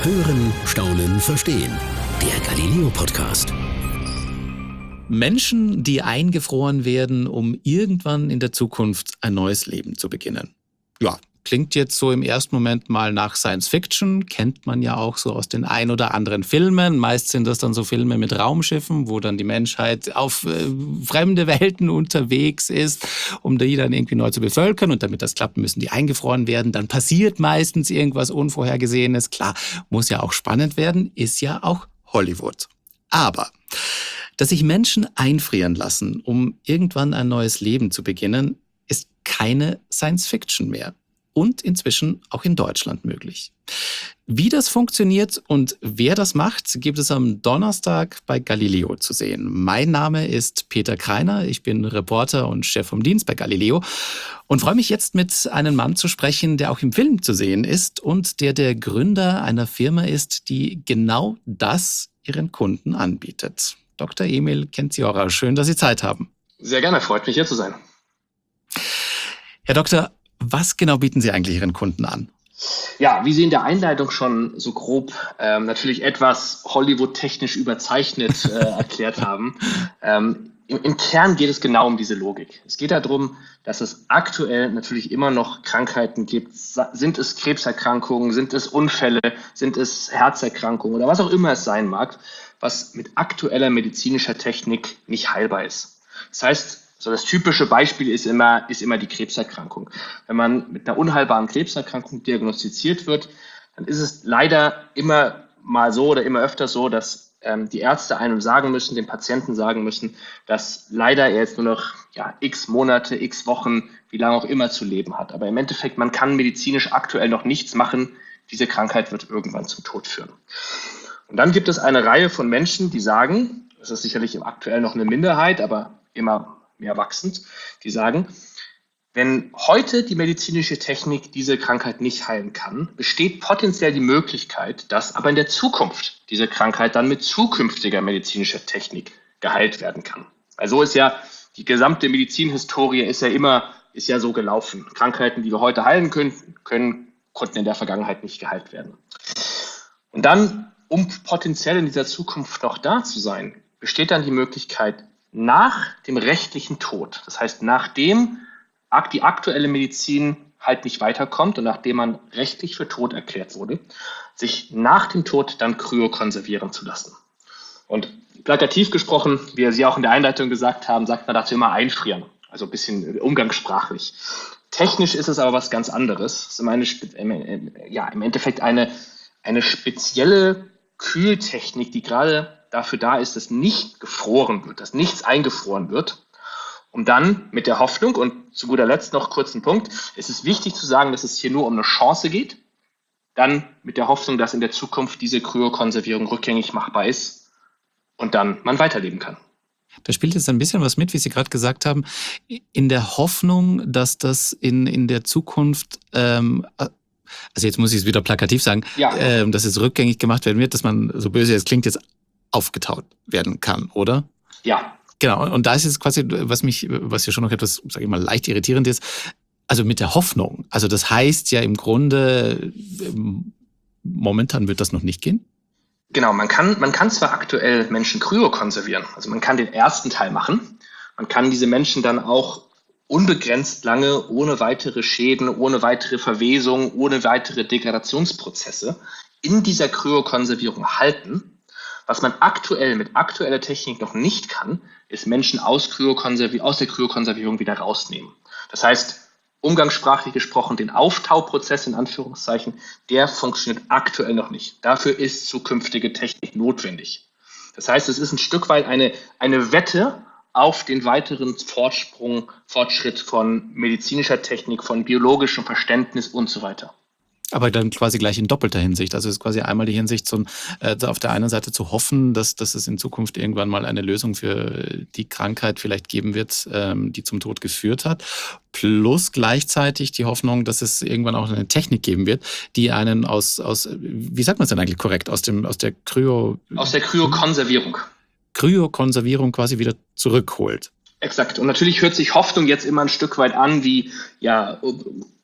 Hören, Staunen, Verstehen. Der Galileo-Podcast. Menschen, die eingefroren werden, um irgendwann in der Zukunft ein neues Leben zu beginnen. Ja, klingt jetzt so im ersten Moment mal nach Science Fiction, kennt man ja auch so aus den ein oder anderen Filmen. Meist sind das dann so Filme mit Raumschiffen, wo dann die Menschheit auf fremde Welten unterwegs ist, um die dann irgendwie neu zu bevölkern. Und damit das klappt, müssen die eingefroren werden. Dann passiert meistens irgendwas Unvorhergesehenes. Klar, muss ja auch spannend werden, ist ja auch Hollywood. Aber dass sich Menschen einfrieren lassen, um irgendwann ein neues Leben zu beginnen, ist keine Science Fiction mehr. Und inzwischen auch in Deutschland möglich. Wie das funktioniert und wer das macht, gibt es am Donnerstag bei Galileo zu sehen. Mein Name ist Peter Kreiner, ich bin Reporter und Chef vom Dienst bei Galileo und freue mich jetzt mit einem Mann zu sprechen, der auch im Film zu sehen ist und der Gründer einer Firma ist, die genau das ihren Kunden anbietet. Dr. Emil Kendziora, schön, dass Sie Zeit haben. Sehr gerne, freut mich hier zu sein. Herr Doktor, was genau bieten Sie eigentlich Ihren Kunden an? Ja, wie Sie in der Einleitung schon so grob natürlich etwas Hollywood-technisch überzeichnet erklärt haben, im Kern geht es genau um diese Logik. Es geht darum, dass es aktuell natürlich immer noch Krankheiten gibt. Sind es Krebserkrankungen, sind es Unfälle, sind es Herzerkrankungen oder was auch immer es sein mag, was mit aktueller medizinischer Technik nicht heilbar ist. Das heißt, so das typische Beispiel ist immer die Krebserkrankung. Wenn man mit einer unheilbaren Krebserkrankung diagnostiziert wird, dann ist es leider immer mal so oder immer öfter so, dass die Ärzte einem sagen müssen, dem Patienten sagen müssen, dass leider er jetzt nur noch x Monate, x Wochen, wie lange auch immer zu leben hat. Aber im Endeffekt, man kann medizinisch aktuell noch nichts machen. Diese Krankheit wird irgendwann zum Tod führen. Und dann gibt es eine Reihe von Menschen, die sagen, das ist sicherlich aktuell noch eine Minderheit, aber immer mehr wachsend, die sagen, wenn heute die medizinische Technik diese Krankheit nicht heilen kann, besteht potenziell die Möglichkeit, dass aber in der Zukunft diese Krankheit dann mit zukünftiger medizinischer Technik geheilt werden kann. Also ist ja die gesamte Medizinhistorie ist ja so gelaufen. Krankheiten, die wir heute heilen können, konnten in der Vergangenheit nicht geheilt werden. Und dann, um potenziell in dieser Zukunft noch da zu sein, besteht dann die Möglichkeit, nach dem rechtlichen Tod, das heißt, nachdem die aktuelle Medizin halt nicht weiterkommt und nachdem man rechtlich für tot erklärt wurde, sich nach dem Tod dann kryokonservieren zu lassen. Und plakativ gesprochen, wie Sie auch in der Einleitung gesagt haben, sagt man dazu immer einfrieren, also ein bisschen umgangssprachlich. Technisch ist es aber was ganz anderes. Es ist im Endeffekt eine spezielle Kühltechnik, die gerade dafür da ist, dass nicht gefroren wird, dass nichts eingefroren wird, um dann mit der Hoffnung und zu guter Letzt noch kurz einen Punkt, es ist wichtig zu sagen, dass es hier nur um eine Chance geht, dann mit der Hoffnung, dass in der Zukunft diese Kryokonservierung rückgängig machbar ist und dann man weiterleben kann. Da spielt jetzt ein bisschen was mit, wie Sie gerade gesagt haben, in der Hoffnung, dass das in der Zukunft also jetzt muss ich es wieder plakativ sagen, dass es rückgängig gemacht werden wird, dass man, so böse es klingt, jetzt aufgetaut werden kann, oder? Ja. Genau, und da ist es quasi, was ja schon noch etwas, sage ich mal, leicht irritierend ist, also mit der Hoffnung. Also das heißt ja im Grunde, momentan wird das noch nicht gehen? Genau, man kann zwar aktuell Menschen kryokonservieren, also man kann den ersten Teil machen, man kann diese Menschen dann auch unbegrenzt lange, ohne weitere Schäden, ohne weitere Verwesung, ohne weitere Degradationsprozesse in dieser Kryokonservierung halten. Was man aktuell mit aktueller Technik noch nicht kann, ist Menschen aus der Kryokonservierung wieder rausnehmen. Das heißt, umgangssprachlich gesprochen, den Auftauprozess in Anführungszeichen, der funktioniert aktuell noch nicht. Dafür ist zukünftige Technik notwendig. Das heißt, es ist ein Stück weit eine Wette auf den weiteren Fortschritt von medizinischer Technik, von biologischem Verständnis und so weiter. Aber dann quasi gleich in doppelter Hinsicht. Also es ist quasi einmal die Hinsicht, auf der einen Seite zu hoffen, dass es in Zukunft irgendwann mal eine Lösung für die Krankheit vielleicht geben wird, die zum Tod geführt hat. Plus gleichzeitig die Hoffnung, dass es irgendwann auch eine Technik geben wird, die einen wie sagt man es denn eigentlich korrekt, aus der Kryokonservierung. Kryokonservierung quasi wieder zurückholt. Exakt. Und natürlich hört sich Hoffnung jetzt immer ein Stück weit an wie,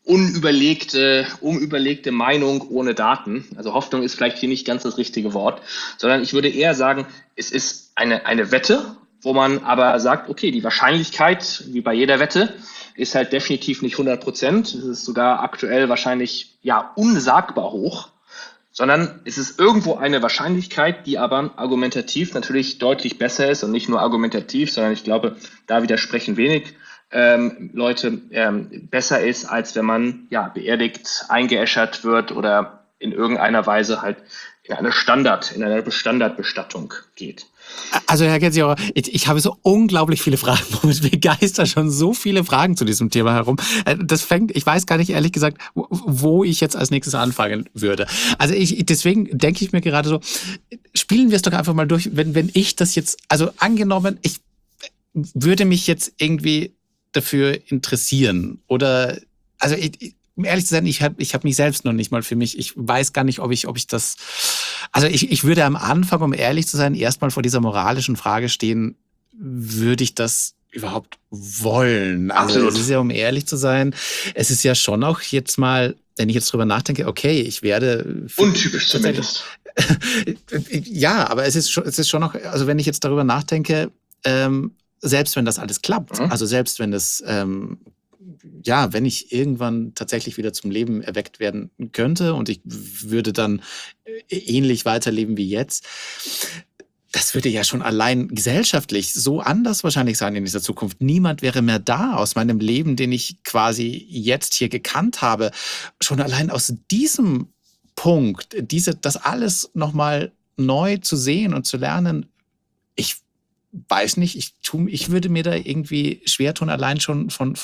unüberlegte Meinung ohne Daten. Also Hoffnung ist vielleicht hier nicht ganz das richtige Wort, sondern ich würde eher sagen, es ist eine Wette, wo man aber sagt, okay, die Wahrscheinlichkeit, wie bei jeder Wette, ist halt definitiv nicht 100%. Es ist sogar aktuell wahrscheinlich unsagbar hoch, sondern es ist irgendwo eine Wahrscheinlichkeit, die aber argumentativ natürlich deutlich besser ist und nicht nur argumentativ, sondern ich glaube, da widersprechen wenig Leute besser ist, als wenn man beerdigt, eingeäschert wird oder in irgendeiner Weise halt in eine Standardbestattung geht. Also Herr Getziauer, ich habe so unglaublich viele Fragen. Mir geistern schon so viele Fragen zu diesem Thema herum. Ich weiß gar nicht ehrlich gesagt, wo ich jetzt als nächstes anfangen würde. Also deswegen denke ich mir gerade so, spielen wir es doch einfach mal durch, wenn ich das jetzt, also angenommen, ich würde mich jetzt irgendwie dafür interessieren oder, also um ehrlich zu sein, ich hab mich selbst noch nicht mal für mich. Ich weiß gar nicht, ob ich das. Also ich würde am Anfang, um ehrlich zu sein, erstmal vor dieser moralischen Frage stehen, würde ich das überhaupt wollen? Also Absolut. es ist ja, um ehrlich zu sein, es ist ja schon auch jetzt mal, wenn ich jetzt drüber nachdenke, okay, ich werde untypisch zumindest. Ja, aber es ist schon auch, also wenn ich jetzt darüber nachdenke, selbst wenn das alles klappt, also selbst wenn es wenn ich irgendwann tatsächlich wieder zum Leben erweckt werden könnte und ich würde dann ähnlich weiterleben wie jetzt, das würde ja schon allein gesellschaftlich so anders wahrscheinlich sein in dieser Zukunft. Niemand wäre mehr da aus meinem Leben, den ich quasi jetzt hier gekannt habe. Schon allein aus diesem Punkt, das alles nochmal neu zu sehen und zu lernen, ich weiß nicht, ich würde mir da irgendwie schwer tun, allein schon von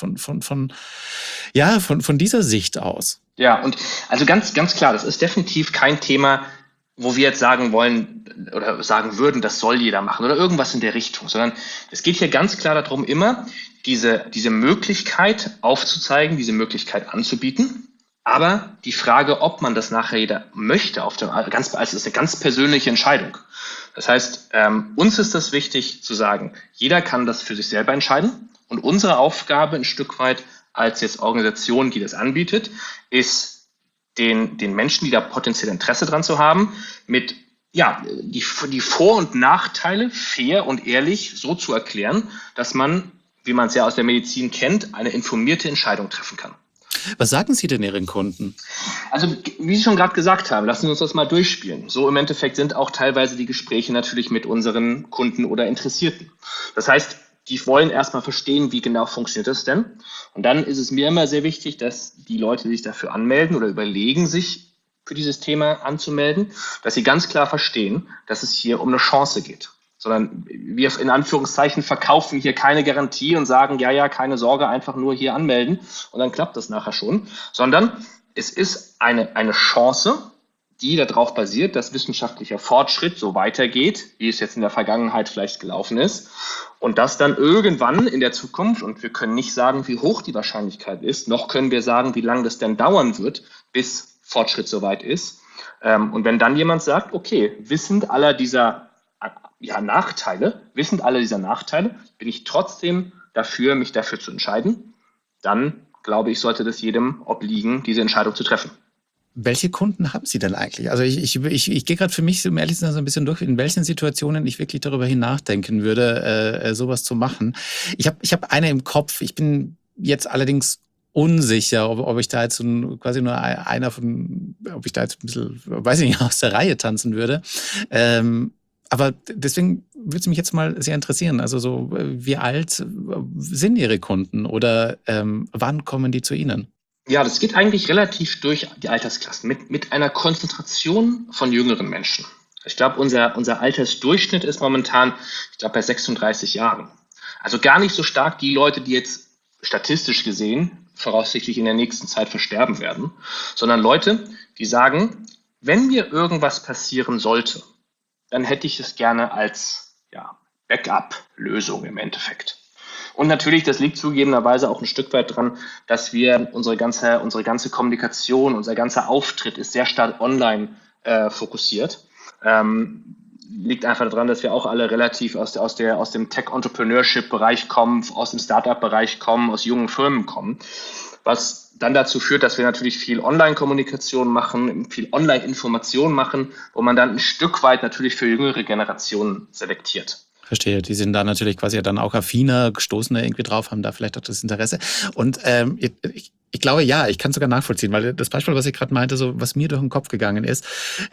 dieser Sicht aus. Ja, und also ganz, ganz klar, das ist definitiv kein Thema, wo wir jetzt sagen wollen oder sagen würden, das soll jeder machen oder irgendwas in der Richtung, sondern es geht hier ganz klar darum, immer diese Möglichkeit aufzuzeigen, diese Möglichkeit anzubieten. Aber die Frage, ob man das nachher jeder möchte, also es ist eine ganz persönliche Entscheidung. Das heißt, uns ist das wichtig zu sagen, jeder kann das für sich selber entscheiden. Und unsere Aufgabe ein Stück weit als jetzt Organisation, die das anbietet, ist den Menschen, die da potenziell Interesse dran zu haben, mit die Vor- und Nachteile fair und ehrlich so zu erklären, dass man, wie man es ja aus der Medizin kennt, eine informierte Entscheidung treffen kann. Was sagen Sie denn Ihren Kunden? Also, wie Sie schon gerade gesagt haben, lassen Sie uns das mal durchspielen. So im Endeffekt sind auch teilweise die Gespräche natürlich mit unseren Kunden oder Interessierten. Das heißt, die wollen erstmal verstehen, wie genau funktioniert das denn. Und dann ist es mir immer sehr wichtig, dass die Leute, die sich dafür anmelden oder überlegen, sich für dieses Thema anzumelden, dass sie ganz klar verstehen, dass es hier um eine Chance geht. Sondern wir in Anführungszeichen verkaufen hier keine Garantie und sagen, keine Sorge, einfach nur hier anmelden und dann klappt das nachher schon. Sondern es ist eine Chance, die darauf basiert, dass wissenschaftlicher Fortschritt so weitergeht, wie es jetzt in der Vergangenheit vielleicht gelaufen ist. Und dass dann irgendwann in der Zukunft, und wir können nicht sagen, wie hoch die Wahrscheinlichkeit ist, noch können wir sagen, wie lange das denn dauern wird, bis Fortschritt soweit ist. Und wenn dann jemand sagt, okay, wissend aller dieser Nachteile, bin ich trotzdem dafür, mich dafür zu entscheiden, dann glaube ich, sollte das jedem obliegen, diese Entscheidung zu treffen. Welche Kunden haben Sie denn eigentlich? Also ich gehe gerade für mich, um ehrlich zu sein, so ein bisschen durch, in welchen Situationen ich wirklich darüber nachdenken würde, sowas zu machen. Ich hab eine im Kopf. Ich bin jetzt allerdings unsicher, ob ich da jetzt quasi nur ob ich da jetzt ein bisschen, weiß ich nicht, aus der Reihe tanzen würde. Aber deswegen würde es mich jetzt mal sehr interessieren. Also so, wie alt sind Ihre Kunden oder wann kommen die zu Ihnen? Ja, das geht eigentlich relativ durch die Altersklassen mit einer Konzentration von jüngeren Menschen. Ich glaube, unser Altersdurchschnitt ist momentan, bei 36 Jahren. Also gar nicht so stark die Leute, die jetzt statistisch gesehen voraussichtlich in der nächsten Zeit versterben werden, sondern Leute, die sagen, wenn mir irgendwas passieren sollte, dann hätte ich es gerne als Backup-Lösung im Endeffekt. Und natürlich, das liegt zugegebenerweise auch ein Stück weit dran, dass wir unsere ganze Kommunikation, unser ganzer Auftritt ist sehr stark online fokussiert. liegt einfach daran, dass wir auch alle relativ aus dem Tech-Entrepreneurship-Bereich kommen, aus dem Startup-Bereich kommen, aus jungen Firmen kommen, was dann dazu führt, dass wir natürlich viel Online-Kommunikation machen, viel Online-Information machen, wo man dann ein Stück weit natürlich für jüngere Generationen selektiert. Verstehe, die sind da natürlich quasi dann auch affiner, gestoßener irgendwie drauf, haben da vielleicht auch das Interesse. Und ich glaube, ja, ich kann es sogar nachvollziehen, weil das Beispiel, was ich gerade meinte, so was mir durch den Kopf gegangen ist,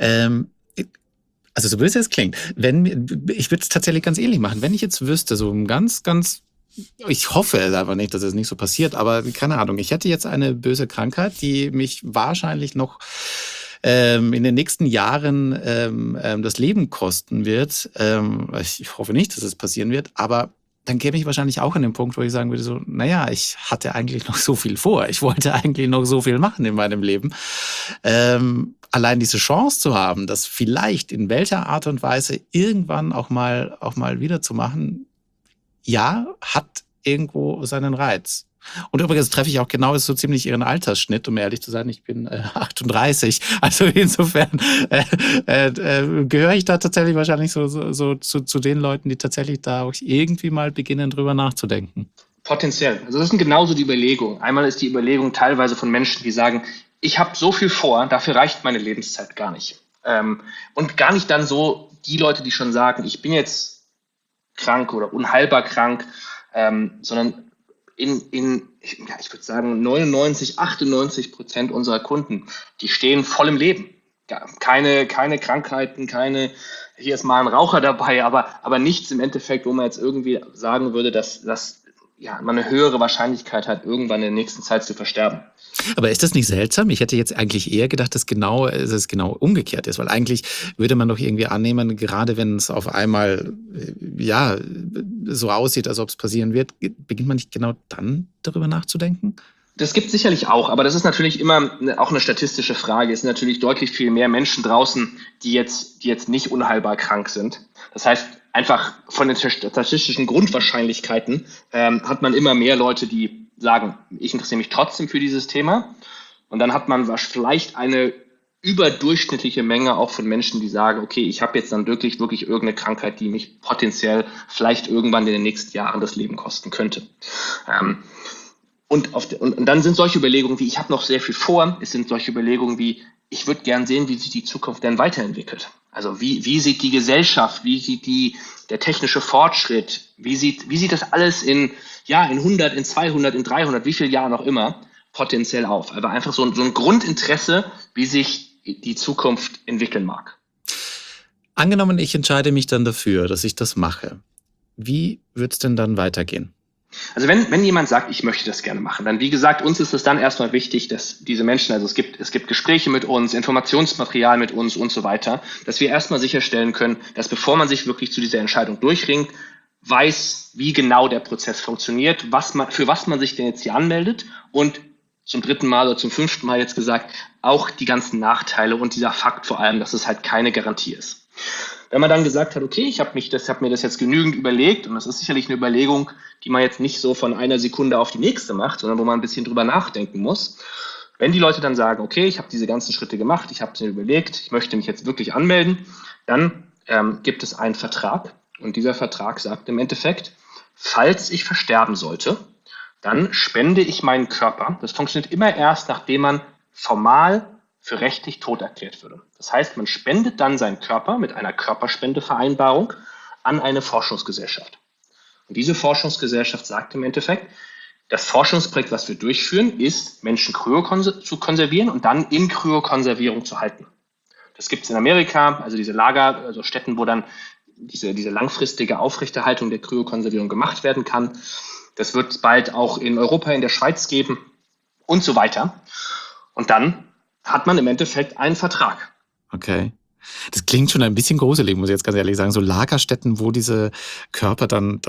also so böse es klingt, ich würde es tatsächlich ganz ähnlich machen. Wenn ich jetzt wüsste, so ein ganz, ich hoffe es einfach nicht, dass es nicht so passiert, aber keine Ahnung, ich hätte jetzt eine böse Krankheit, die mich wahrscheinlich noch in den nächsten Jahren das Leben kosten wird. Ich hoffe nicht, dass es passieren wird, aber dann käme ich wahrscheinlich auch an den Punkt, wo ich sagen würde, so, naja, ich hatte eigentlich noch so viel vor. Ich wollte eigentlich noch so viel machen in meinem Leben. Allein diese Chance zu haben, das vielleicht in welcher Art und Weise irgendwann auch mal wieder zu machen, ja, hat irgendwo seinen Reiz. Und übrigens treffe ich auch genau so ziemlich ihren Altersschnitt, um ehrlich zu sein. Ich bin 38. Also insofern gehöre ich da tatsächlich wahrscheinlich so zu den Leuten, die tatsächlich da auch irgendwie mal beginnen, drüber nachzudenken. Potenziell. Also das sind genauso die Überlegungen. Einmal ist die Überlegung teilweise von Menschen, die sagen, ich habe so viel vor, dafür reicht meine Lebenszeit gar nicht. Und gar nicht dann so die Leute, die schon sagen, ich bin jetzt krank oder unheilbar krank, sondern ich würde sagen, 98% unserer Kunden, die stehen voll im Leben. Ja, keine Krankheiten, hier ist mal ein Raucher dabei, aber nichts im Endeffekt, wo man jetzt irgendwie sagen würde, dass man eine höhere Wahrscheinlichkeit hat, irgendwann in der nächsten Zeit zu versterben. Aber ist das nicht seltsam? Ich hätte jetzt eigentlich eher gedacht, dass es genau umgekehrt ist, weil eigentlich würde man doch irgendwie annehmen, gerade wenn es auf einmal so aussieht, als ob es passieren wird, beginnt man nicht genau dann darüber nachzudenken? Das gibt es sicherlich auch, aber das ist natürlich immer auch eine statistische Frage. Es sind natürlich deutlich viel mehr Menschen draußen, die jetzt nicht unheilbar krank sind. Das heißt, einfach von den statistischen Grundwahrscheinlichkeiten hat man immer mehr Leute, die sagen, ich interessiere mich trotzdem für dieses Thema. Und dann hat man vielleicht eine überdurchschnittliche Menge auch von Menschen, die sagen, okay, ich habe jetzt dann wirklich irgendeine Krankheit, die mich potenziell vielleicht irgendwann in den nächsten Jahren das Leben kosten könnte. Und dann sind solche Überlegungen wie, ich habe noch sehr viel vor, es sind solche Überlegungen wie, ich würde gern sehen, wie sich die Zukunft denn weiterentwickelt. Also wie sieht die Gesellschaft, wie sieht der technische Fortschritt, wie sieht das alles in 100, in 200, in 300, wie viele Jahren auch immer potenziell auf. Aber einfach so ein Grundinteresse, wie sich die Zukunft entwickeln mag. Angenommen, ich entscheide mich dann dafür, dass ich das mache. Wie wird es denn dann weitergehen? Also wenn jemand sagt, ich möchte das gerne machen, dann wie gesagt, uns ist es dann erstmal wichtig, dass diese Menschen, also es gibt Gespräche mit uns, Informationsmaterial mit uns und so weiter, dass wir erstmal sicherstellen können, dass bevor man sich wirklich zu dieser Entscheidung durchringt, weiß, wie genau der Prozess funktioniert, für was man sich denn jetzt hier anmeldet und zum 3. Mal oder zum 5. Mal jetzt gesagt, auch die ganzen Nachteile und dieser Fakt vor allem, dass es halt keine Garantie ist. Wenn man dann gesagt hat, okay, ich habe mir das jetzt genügend überlegt und das ist sicherlich eine Überlegung, die man jetzt nicht so von einer Sekunde auf die nächste macht, sondern wo man ein bisschen drüber nachdenken muss. Wenn die Leute dann sagen, okay, ich habe diese ganzen Schritte gemacht, ich habe es mir überlegt, ich möchte mich jetzt wirklich anmelden, dann gibt es einen Vertrag und dieser Vertrag sagt im Endeffekt, falls ich versterben sollte, dann spende ich meinen Körper. Das funktioniert immer erst, nachdem man formal für rechtlich tot erklärt würde. Das heißt, man spendet dann seinen Körper mit einer Körperspendevereinbarung an eine Forschungsgesellschaft. Und diese Forschungsgesellschaft sagt im Endeffekt, das Forschungsprojekt, was wir durchführen, ist, Menschen zu konservieren und dann in Kryokonservierung zu halten. Das gibt es in Amerika, also diese Lager, also Städten, wo dann diese langfristige Aufrechterhaltung der Kryokonservierung gemacht werden kann. Das wird es bald auch in Europa, in der Schweiz geben und so weiter. Und dann hat man im Endeffekt einen Vertrag. Okay. Das klingt schon ein bisschen gruselig, muss ich jetzt ganz ehrlich sagen. So Lagerstätten, wo diese Körper dann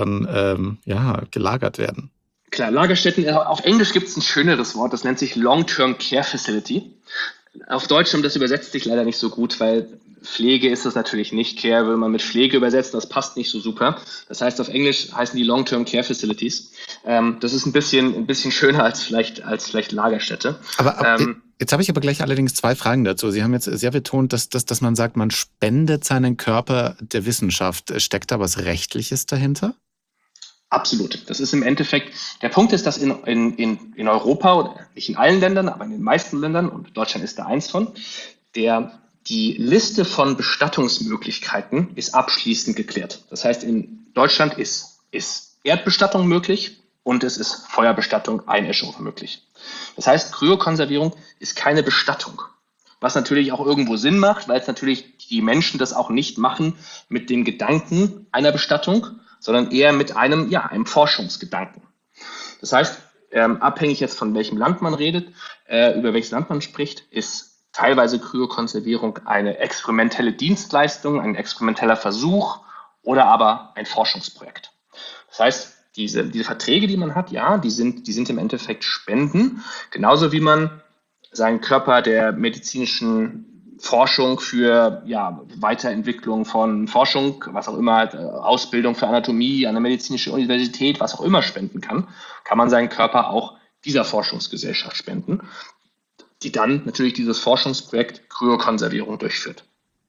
gelagert werden. Klar, Lagerstätten, auf Englisch gibt es ein schöneres Wort, das nennt sich Long-Term Care Facility. Auf Deutsch, das übersetzt sich leider nicht so gut, weil Pflege ist das natürlich nicht. Care will man mit Pflege übersetzen, das passt nicht so super. Das heißt, auf Englisch heißen die Long-Term Care Facilities. Das ist ein bisschen schöner als vielleicht Lagerstätte. Aber Jetzt habe ich aber gleich allerdings 2 Fragen dazu. Sie haben jetzt sehr betont, dass man sagt, man spendet seinen Körper der Wissenschaft. Steckt da was Rechtliches dahinter? Absolut. Das ist im Endeffekt, der Punkt ist, dass in Europa, oder nicht in allen Ländern, aber in den meisten Ländern, und Deutschland ist da eins von, die Liste von Bestattungsmöglichkeiten ist abschließend geklärt. Das heißt, in Deutschland ist Erdbestattung möglich und es ist Feuerbestattung, Einäschung möglich. Das heißt, Kryokonservierung ist keine Bestattung. Was natürlich auch irgendwo Sinn macht, weil es natürlich die Menschen das auch nicht machen mit dem Gedanken einer Bestattung, sondern eher mit einem Forschungsgedanken. Das heißt, abhängig jetzt von welchem Land man redet, über welches Land man spricht, ist teilweise Kryokonservierung eine experimentelle Dienstleistung, ein experimenteller Versuch oder aber ein Forschungsprojekt. Das heißt, diese Verträge, die man hat, die sind im Endeffekt Spenden, genauso wie man seinen Körper der medizinischen Forschung für Weiterentwicklung von Forschung, was auch immer, Ausbildung für Anatomie an der medizinischen Universität, was auch immer spenden kann man seinen Körper auch dieser Forschungsgesellschaft spenden, die dann natürlich dieses Forschungsprojekt Kryokonservierung durchführt.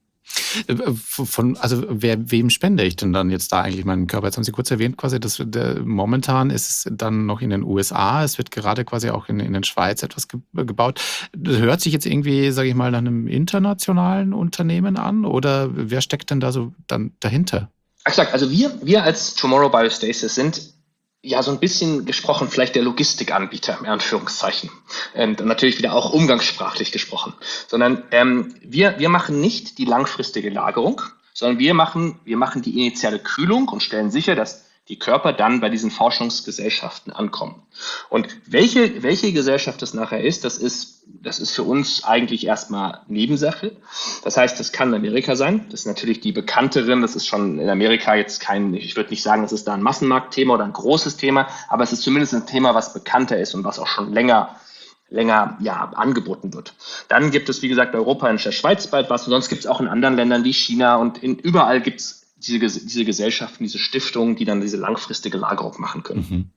Wem spende ich denn dann jetzt da eigentlich meinen Körper? Jetzt haben Sie kurz erwähnt, quasi, dass momentan ist es dann noch in den USA, es wird gerade quasi auch in der Schweiz etwas gebaut. Das hört sich jetzt irgendwie, sage ich mal, nach einem internationalen Unternehmen an, oder wer steckt denn da so dann dahinter? Exakt, also wir als Tomorrow Biostasis sind so ein bisschen gesprochen vielleicht der Logistikanbieter, in Anführungszeichen. Und natürlich wieder auch umgangssprachlich gesprochen. Sondern wir machen nicht die langfristige Lagerung, sondern wir machen die initiale Kühlung und stellen sicher, dass die Körper dann bei diesen Forschungsgesellschaften ankommen. Und welche Gesellschaft das nachher ist, das ist für uns eigentlich erstmal Nebensache. Das heißt, das kann Amerika sein. Das ist natürlich die bekannteren. Das ist schon in Amerika jetzt ich würde nicht sagen, das ist da ein Massenmarktthema oder ein großes Thema, aber es ist zumindest ein Thema, was bekannter ist und was auch schon länger angeboten wird. Dann gibt es, wie gesagt, Europa und der Schweiz bald was. Und sonst gibt es auch in anderen Ländern wie China und überall gibt es diese Gesellschaften, diese Stiftungen, die dann diese langfristige Lagerung machen können.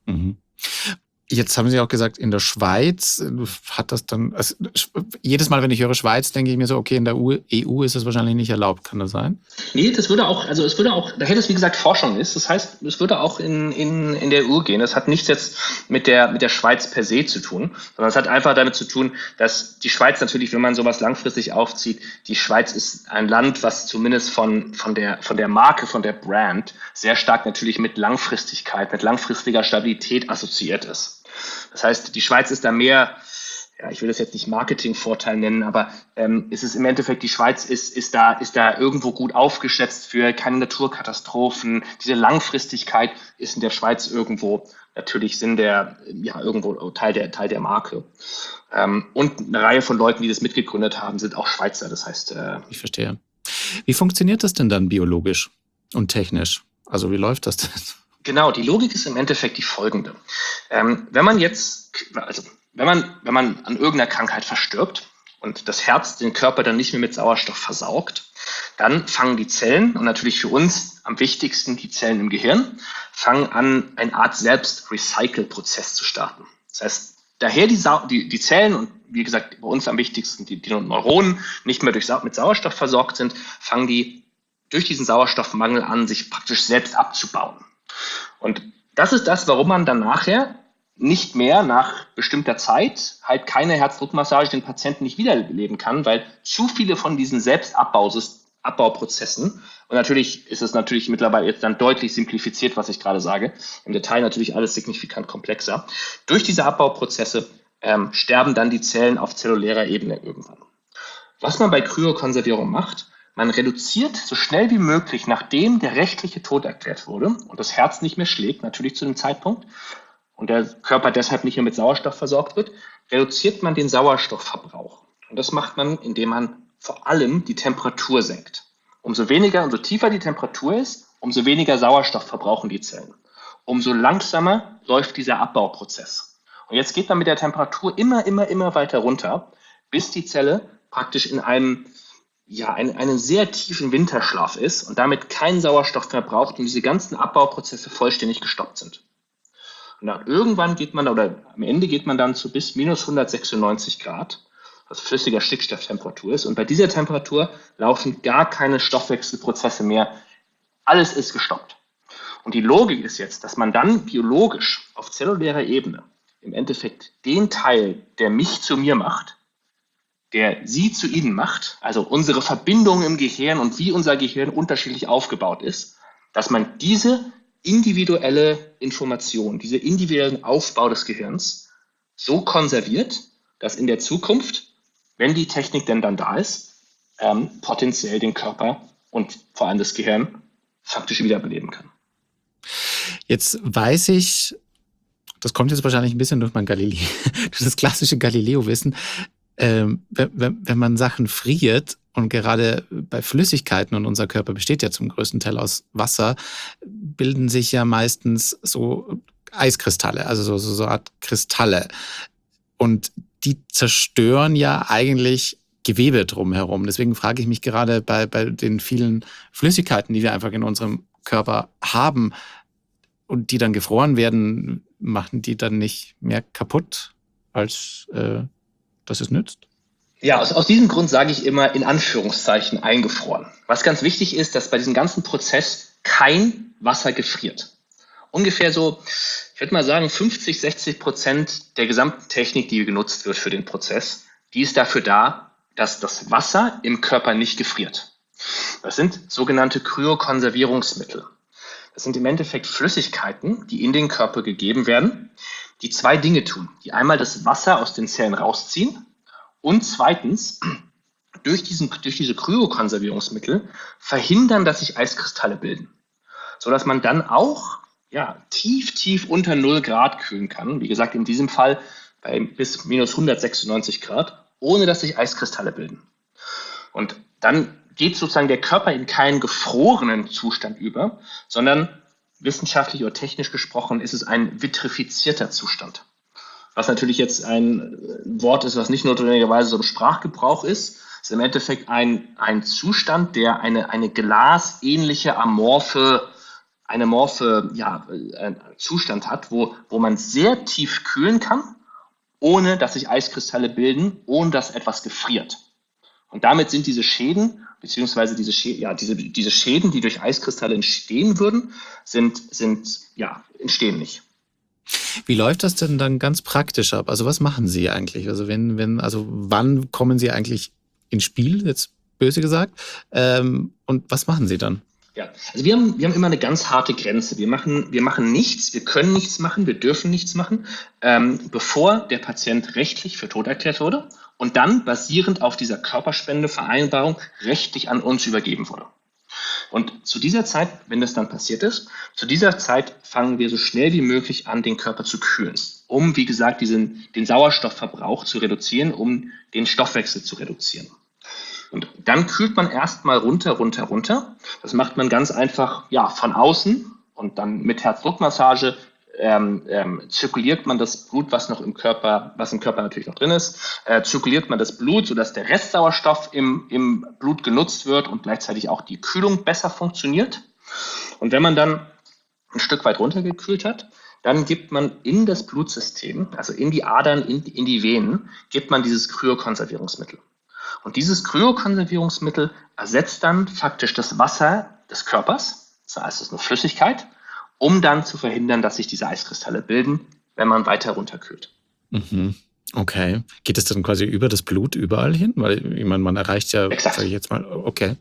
Jetzt haben Sie auch gesagt, in der Schweiz hat das dann, jedes Mal, wenn ich höre Schweiz, denke ich mir so, okay, in der EU ist das wahrscheinlich nicht erlaubt, kann das sein? Nee, es würde auch, daher das wie gesagt Forschung ist, das heißt, es würde auch in der EU gehen. Das hat nichts jetzt mit der Schweiz per se zu tun, sondern es hat einfach damit zu tun, dass die Schweiz natürlich, wenn man sowas langfristig aufzieht, die Schweiz ist ein Land, was zumindest von der Marke, von der Brand sehr stark natürlich mit Langfristigkeit, mit langfristiger Stabilität assoziiert ist. Das heißt, die Schweiz ist da mehr, ich will das jetzt nicht Marketingvorteil nennen, aber es ist im Endeffekt, die Schweiz ist da irgendwo gut aufgeschätzt für keine Naturkatastrophen. Diese Langfristigkeit ist in der Schweiz irgendwo natürlich irgendwo Teil der Marke. Und eine Reihe von Leuten, die das mitgegründet haben, sind auch Schweizer. Das heißt, ich verstehe. Wie funktioniert das denn dann biologisch und technisch? Also wie läuft das denn? Genau, die Logik ist im Endeffekt die folgende. Wenn man an irgendeiner Krankheit verstirbt und das Herz den Körper dann nicht mehr mit Sauerstoff versorgt, dann fangen die Zellen, und natürlich für uns am wichtigsten die Zellen im Gehirn, fangen an, eine Art Selbst-Recycle-Prozess zu starten. Das heißt, daher die Zellen und wie gesagt, bei uns am wichtigsten die Neuronen nicht mehr mit Sauerstoff versorgt sind, fangen die durch diesen Sauerstoffmangel an, sich praktisch selbst abzubauen. Und das ist das, warum man dann nachher nicht mehr nach bestimmter Zeit halt keine Herzdruckmassage den Patienten nicht wiederbeleben kann, weil zu viele von diesen Selbstabbauprozessen, und natürlich ist es mittlerweile jetzt dann deutlich simplifiziert, was ich gerade sage, im Detail natürlich alles signifikant komplexer, durch diese Abbauprozesse sterben dann die Zellen auf zellulärer Ebene irgendwann. Was man bei Kryokonservierung macht, man reduziert so schnell wie möglich, nachdem der rechtliche Tod erklärt wurde und das Herz nicht mehr schlägt, natürlich zu dem Zeitpunkt, und der Körper deshalb nicht mehr mit Sauerstoff versorgt wird, reduziert man den Sauerstoffverbrauch. Und das macht man, indem man vor allem die Temperatur senkt. Umso tiefer die Temperatur ist, umso weniger Sauerstoff verbrauchen die Zellen. Umso langsamer läuft dieser Abbauprozess. Und jetzt geht man mit der Temperatur immer weiter runter, bis die Zelle praktisch in einen sehr tiefen Winterschlaf ist und damit keinen Sauerstoff mehr braucht und diese ganzen Abbauprozesse vollständig gestoppt sind. Und dann am Ende geht man dann zu bis minus 196 Grad. was flüssiger Stickstofftemperatur ist. Und bei dieser Temperatur laufen gar keine Stoffwechselprozesse mehr. Alles ist gestoppt. Und die Logik ist jetzt, dass man dann biologisch auf zellulärer Ebene im Endeffekt den Teil, der mich zu mir macht, der Sie zu Ihnen macht, also unsere Verbindungen im Gehirn und wie unser Gehirn unterschiedlich aufgebaut ist, dass man diese individuelle Information, diesen individuellen Aufbau des Gehirns so konserviert, dass in der Zukunft, wenn die Technik denn dann da ist, potenziell den Körper und vor allem das Gehirn faktisch wiederbeleben kann. Jetzt weiß ich, das kommt jetzt wahrscheinlich ein bisschen durch das klassische Galileo-Wissen, wenn man Sachen friert und gerade bei Flüssigkeiten, und unser Körper besteht ja zum größten Teil aus Wasser, bilden sich ja meistens so Eiskristalle, also so eine Art Kristalle. Und die zerstören ja eigentlich Gewebe drumherum. Deswegen frage ich mich gerade bei den vielen Flüssigkeiten, die wir einfach in unserem Körper haben und die dann gefroren werden, machen die dann nicht mehr kaputt, als dass es nützt? Ja, aus diesem Grund sage ich immer in Anführungszeichen eingefroren. Was ganz wichtig ist, dass bei diesem ganzen Prozess kein Wasser gefriert. Ungefähr so, ich würde mal sagen, 50-60% der gesamten Technik, die genutzt wird für den Prozess, die ist dafür da, dass das Wasser im Körper nicht gefriert. Das sind sogenannte Kryokonservierungsmittel. Das sind im Endeffekt Flüssigkeiten, die in den Körper gegeben werden, die zwei Dinge tun. Die einmal das Wasser aus den Zellen rausziehen und zweitens durch diese Kryokonservierungsmittel verhindern, dass sich Eiskristalle bilden, sodass man dann auch tief unter 0 Grad kühlen kann. Wie gesagt, in diesem Fall bei bis minus 196 Grad, ohne dass sich Eiskristalle bilden. Und dann geht sozusagen der Körper in keinen gefrorenen Zustand über, sondern wissenschaftlich oder technisch gesprochen ist es ein vitrifizierter Zustand. Was natürlich jetzt ein Wort ist, was nicht notwendigerweise so im Sprachgebrauch ist im Endeffekt ein Zustand, der eine glasähnliche, amorphe Zustand hat, wo man sehr tief kühlen kann, ohne dass sich Eiskristalle bilden, ohne dass etwas gefriert. Und damit sind diese Schäden, beziehungsweise diese Schäden, die durch Eiskristalle entstehen würden, entstehen nicht. Wie läuft das denn dann ganz praktisch ab? Also was machen Sie eigentlich? Also wann kommen Sie eigentlich ins Spiel, jetzt böse gesagt? Und was machen Sie dann? Ja, also wir haben immer eine ganz harte Grenze. Wir machen nichts, wir können nichts machen, wir dürfen nichts machen, bevor der Patient rechtlich für tot erklärt wurde und dann basierend auf dieser Körperspendevereinbarung rechtlich an uns übergeben wurde. Und zu dieser Zeit, wenn das dann passiert ist, zu dieser Zeit fangen wir so schnell wie möglich an, den Körper zu kühlen, um, wie gesagt, den Sauerstoffverbrauch zu reduzieren, um den Stoffwechsel zu reduzieren. Und dann kühlt man erstmal runter. Das macht man ganz einfach von außen und dann mit Herzdruckmassage zirkuliert man das Blut, was im Körper natürlich noch drin ist, zirkuliert man das Blut, sodass der Restsauerstoff im Blut genutzt wird und gleichzeitig auch die Kühlung besser funktioniert. Und wenn man dann ein Stück weit runtergekühlt hat, dann gibt man in das Blutsystem, also in die Adern, in die Venen, gibt man dieses Kryokonservierungsmittel. Und dieses Kryokonservierungsmittel ersetzt dann faktisch das Wasser des Körpers, das heißt, es ist eine Flüssigkeit, um dann zu verhindern, dass sich diese Eiskristalle bilden, wenn man weiter runterkühlt. Mhm. Okay. Geht es dann quasi über das Blut überall hin? Weil ich meine, man erreicht ja, sage ich jetzt mal, okay.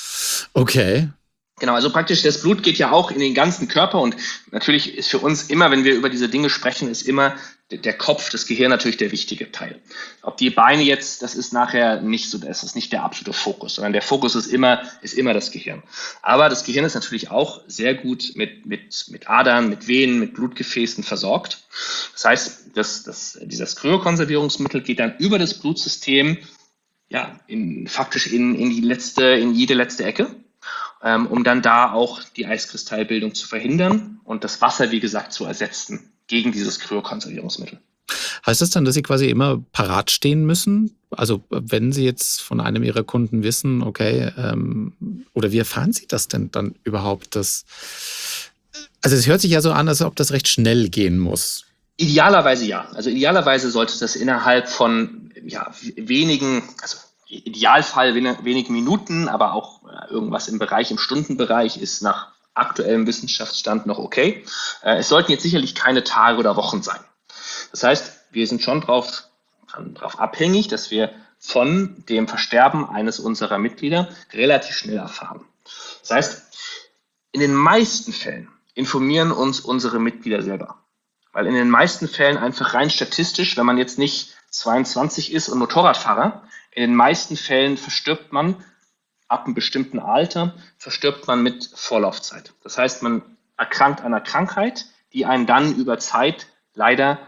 Genau, also praktisch das Blut geht ja auch in den ganzen Körper und natürlich ist für uns immer, wenn wir über diese Dinge sprechen, ist immer der Kopf, das Gehirn natürlich der wichtige Teil. Ob die Beine jetzt, das ist nachher nicht so, das ist nicht der absolute Fokus, sondern der Fokus ist immer das Gehirn. Aber das Gehirn ist natürlich auch sehr gut mit Adern, mit Venen, mit Blutgefäßen versorgt. Das heißt, dieses Kryokonservierungsmittel geht dann über das Blutsystem, faktisch in jede letzte Ecke, um dann da auch die Eiskristallbildung zu verhindern und das Wasser, wie gesagt, zu ersetzen gegen dieses Kryokonservierungsmittel. Heißt das dann, dass Sie quasi immer parat stehen müssen? Also wenn Sie jetzt von einem Ihrer Kunden wissen, okay, oder wie erfahren Sie das denn dann überhaupt? Also es hört sich ja so an, als ob das recht schnell gehen muss. Idealerweise ja. Also idealerweise sollte das innerhalb von wenigen, also Idealfall wenigen Minuten, aber auch irgendwas im Stundenbereich ist nach aktuellem Wissenschaftsstand noch okay. Es sollten jetzt sicherlich keine Tage oder Wochen sein. Das heißt, wir sind schon darauf abhängig, dass wir von dem Versterben eines unserer Mitglieder relativ schnell erfahren. Das heißt, in den meisten Fällen informieren uns unsere Mitglieder selber. Weil in den meisten Fällen einfach rein statistisch, wenn man jetzt nicht 22 ist und Motorradfahrer, in den meisten Fällen verstirbt man ab einem bestimmten Alter, mit Vorlaufzeit. Das heißt, man erkrankt an einer Krankheit, die einen dann über Zeit leider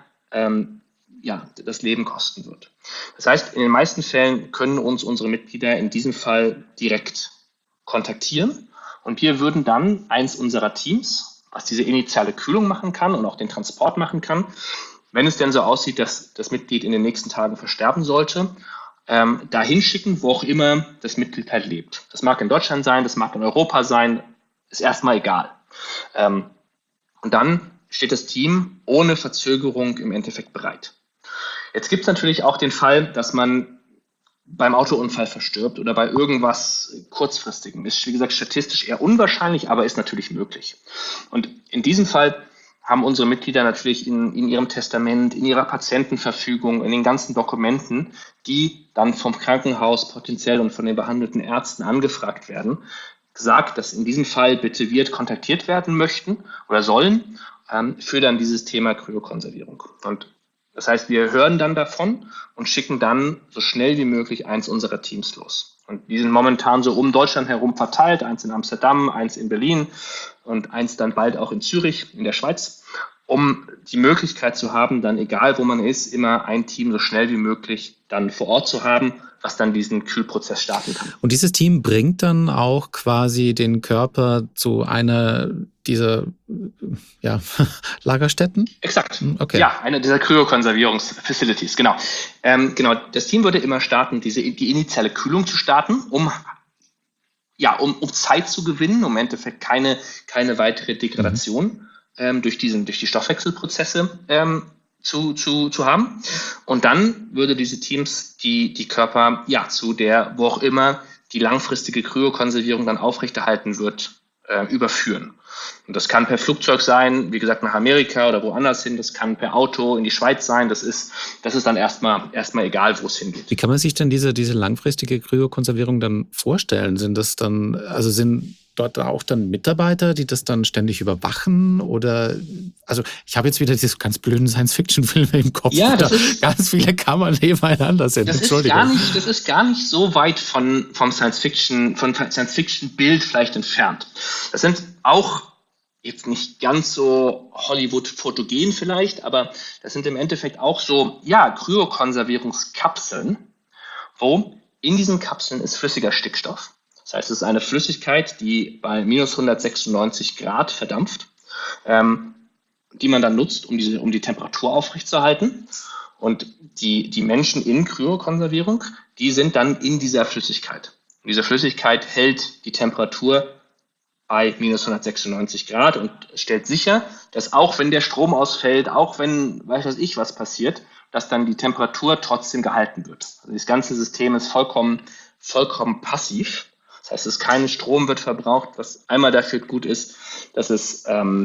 das Leben kosten wird. Das heißt, in den meisten Fällen können uns unsere Mitglieder in diesem Fall direkt kontaktieren und wir würden dann eins unserer Teams, was diese initiale Kühlung machen kann und auch den Transport machen kann, wenn es denn so aussieht, dass das Mitglied in den nächsten Tagen versterben sollte, dahin schicken, wo auch immer das Mitglied halt lebt. Das mag in Deutschland sein, das mag in Europa sein, ist erstmal egal. Und dann steht das Team ohne Verzögerung im Endeffekt bereit. Jetzt gibt es natürlich auch den Fall, dass man beim Autounfall verstirbt oder bei irgendwas Kurzfristigem. Ist, wie gesagt, statistisch eher unwahrscheinlich, aber ist natürlich möglich. Und in diesem Fall haben unsere Mitglieder natürlich in ihrem Testament, in ihrer Patientenverfügung, in den ganzen Dokumenten, die dann vom Krankenhaus potenziell und von den behandelten Ärzten angefragt werden, gesagt, dass in diesem Fall bitte wir kontaktiert werden möchten oder sollen für dann dieses Thema Kryokonservierung. Und das heißt, wir hören dann davon und schicken dann so schnell wie möglich eins unserer Teams los. Und die sind momentan so um Deutschland herum verteilt, eins in Amsterdam, eins in Berlin und eins dann bald auch in Zürich in der Schweiz, um die Möglichkeit zu haben, dann egal wo man ist, immer ein Team so schnell wie möglich dann vor Ort zu haben, was dann diesen Kühlprozess starten kann. Und dieses Team bringt dann auch quasi den Körper zu einer dieser Lagerstätten? Exakt. Okay. Ja, eine dieser Kryokonservierungsfacilities, genau. Das Team würde immer starten, die initiale Kühlung zu starten, um Zeit zu gewinnen, um im Endeffekt keine weitere Degradation durch die Stoffwechselprozesse zu haben. Und dann würde diese Teams die Körper zu der, wo auch immer die langfristige Kryokonservierung dann aufrechterhalten wird, überführen. Und das kann per Flugzeug sein, wie gesagt, nach Amerika oder woanders hin. Das kann per Auto in die Schweiz sein. Das ist dann erstmal egal, wo es hingeht. Wie kann man sich denn diese langfristige Kryokonservierung dann vorstellen? Sind dort auch dann Mitarbeiter, die das dann ständig überwachen? Oder, also ich habe jetzt wieder diese ganz blöden Science-Fiction-Filme im Kopf, ja, ganz viele Kammern nebeneinander sind. Das ist gar nicht so weit vom Science-Fiction-Bild vielleicht entfernt. Das sind auch jetzt nicht ganz so Hollywood-fotogen vielleicht, aber das sind im Endeffekt auch so, Kryokonservierungskapseln, wo in diesen Kapseln ist flüssiger Stickstoff. Das heißt, es ist eine Flüssigkeit, die bei minus 196 Grad verdampft, die man dann nutzt, um die Temperatur aufrechtzuerhalten. Und die Menschen in Kryokonservierung, die sind dann in dieser Flüssigkeit. Und diese Flüssigkeit hält die Temperatur bei minus 196 Grad und stellt sicher, dass auch wenn der Strom ausfällt, auch wenn was passiert, dass dann die Temperatur trotzdem gehalten wird. Also das ganze System ist vollkommen passiv. Das heißt, es kein Strom wird verbraucht, was einmal dafür gut ist, dass es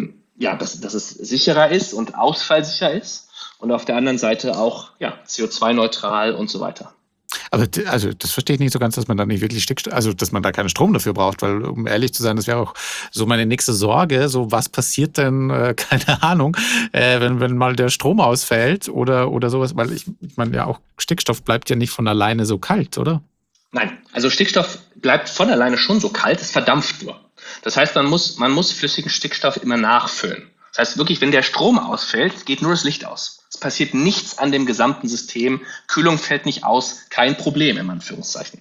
sicherer ist und ausfallsicher ist und auf der anderen Seite auch CO2-neutral und so weiter. Aber also das verstehe ich nicht so ganz, dass man da nicht wirklich dass man da keinen Strom dafür braucht, weil um ehrlich zu sein, das wäre auch so meine nächste Sorge, so was passiert denn, keine Ahnung, wenn mal der Strom ausfällt oder sowas, weil ich meine ja auch Stickstoff bleibt ja nicht von alleine so kalt, oder? Nein, also Stickstoff bleibt von alleine schon so kalt, es verdampft nur. Das heißt, man muss flüssigen Stickstoff immer nachfüllen. Das heißt wirklich, wenn der Strom ausfällt, geht nur das Licht aus. Es passiert nichts an dem gesamten System, Kühlung fällt nicht aus, kein Problem in Anführungszeichen.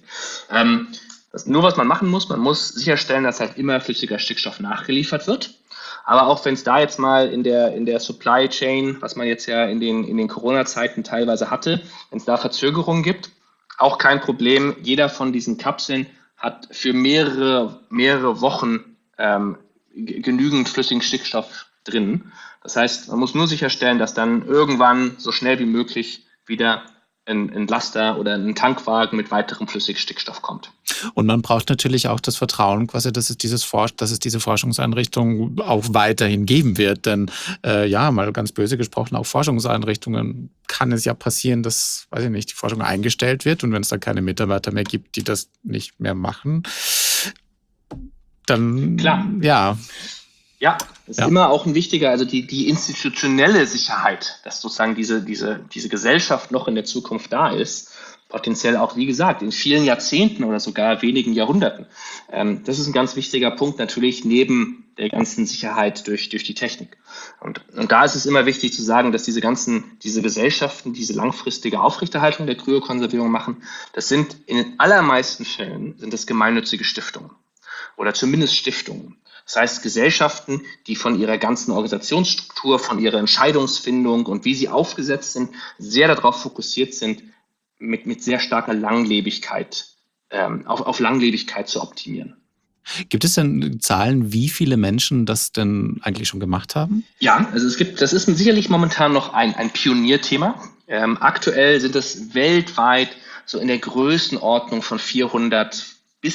Nur was man machen muss, man muss sicherstellen, dass halt immer flüssiger Stickstoff nachgeliefert wird. Aber auch wenn es da jetzt mal in der Supply Chain, was man jetzt ja in den Corona-Zeiten teilweise hatte, wenn es da Verzögerungen gibt, auch kein Problem. Jeder von diesen Kapseln hat für mehrere Wochen genügend flüssigen Stickstoff drin. Das heißt, man muss nur sicherstellen, dass dann irgendwann so schnell wie möglich wieder ein Laster oder ein Tankwagen mit weiterem Flüssigstickstoff kommt. Und man braucht natürlich auch das Vertrauen, quasi, dass es diese Forschungseinrichtung auch weiterhin geben wird. Denn mal ganz böse gesprochen, auch Forschungseinrichtungen kann es ja passieren, dass, weiß ich nicht, die Forschung eingestellt wird und wenn es dann keine Mitarbeiter mehr gibt, die das nicht mehr machen, dann Klar. ja. Ja, das ist immer auch ein wichtiger, also die institutionelle Sicherheit, dass sozusagen diese Gesellschaft noch in der Zukunft da ist, potenziell auch, wie gesagt, in vielen Jahrzehnten oder sogar wenigen Jahrhunderten. Das ist ein ganz wichtiger Punkt, natürlich neben der ganzen Sicherheit durch die Technik. Und da ist es immer wichtig zu sagen, dass diese Gesellschaften, diese langfristige Aufrechterhaltung der Kryokonservierung machen, das sind in den allermeisten Fällen sind das gemeinnützige Stiftungen oder zumindest Stiftungen. Das heißt, Gesellschaften, die von ihrer ganzen Organisationsstruktur, von ihrer Entscheidungsfindung und wie sie aufgesetzt sind, sehr darauf fokussiert sind, mit sehr starker Langlebigkeit, auf Langlebigkeit zu optimieren. Gibt es denn Zahlen, wie viele Menschen das denn eigentlich schon gemacht haben? Ja, also das ist sicherlich momentan noch ein Pionierthema. Aktuell sind es weltweit so in der Größenordnung von 400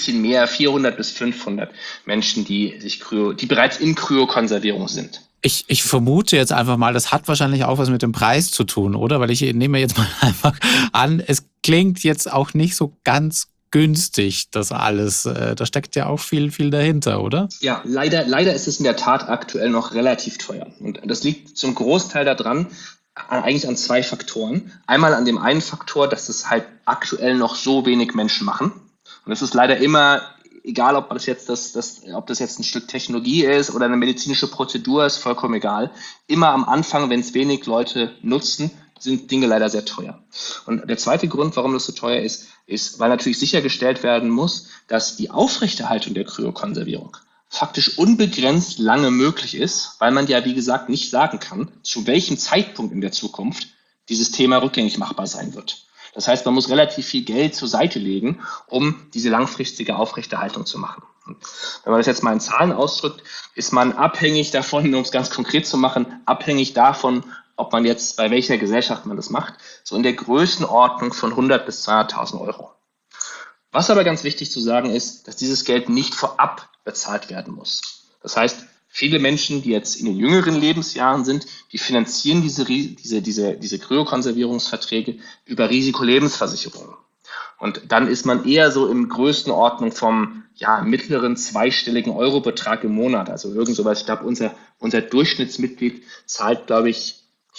bis 500 Menschen, die bereits in Kryokonservierung sind. Ich vermute jetzt einfach mal, das hat wahrscheinlich auch was mit dem Preis zu tun, oder? Weil ich nehme jetzt mal einfach an, es klingt jetzt auch nicht so ganz günstig, das alles. Da steckt ja auch viel dahinter, oder? Ja, leider ist es in der Tat aktuell noch relativ teuer. Und das liegt zum Großteil daran, eigentlich an zwei Faktoren. Einmal an dem einen Faktor, dass es halt aktuell noch so wenig Menschen machen. Und es ist leider immer, egal ob das jetzt ein Stück Technologie ist oder eine medizinische Prozedur, ist vollkommen egal. Immer am Anfang, wenn es wenig Leute nutzen, sind Dinge leider sehr teuer. Und der zweite Grund, warum das so teuer ist, weil natürlich sichergestellt werden muss, dass die Aufrechterhaltung der Kryokonservierung faktisch unbegrenzt lange möglich ist, weil man ja, wie gesagt, nicht sagen kann, zu welchem Zeitpunkt in der Zukunft dieses Thema rückgängig machbar sein wird. Das heißt, man muss relativ viel Geld zur Seite legen, um diese langfristige Aufrechterhaltung zu machen. Wenn man das jetzt mal in Zahlen ausdrückt, ist man abhängig davon, um es ganz konkret zu machen, abhängig davon, ob man jetzt bei welcher Gesellschaft man das macht, so in der Größenordnung von 100.000 bis 200.000 Euro. Was aber ganz wichtig zu sagen ist, dass dieses Geld nicht vorab bezahlt werden muss. Das heißt, viele Menschen, die jetzt in den jüngeren Lebensjahren sind, die finanzieren diese Kryokonservierungsverträge über Risikolebensversicherungen. Und dann ist man eher so in Größenordnung vom mittleren zweistelligen Eurobetrag im Monat. Also irgend sowas. Ich glaube, unser Durchschnittsmitglied zahlt, glaube ich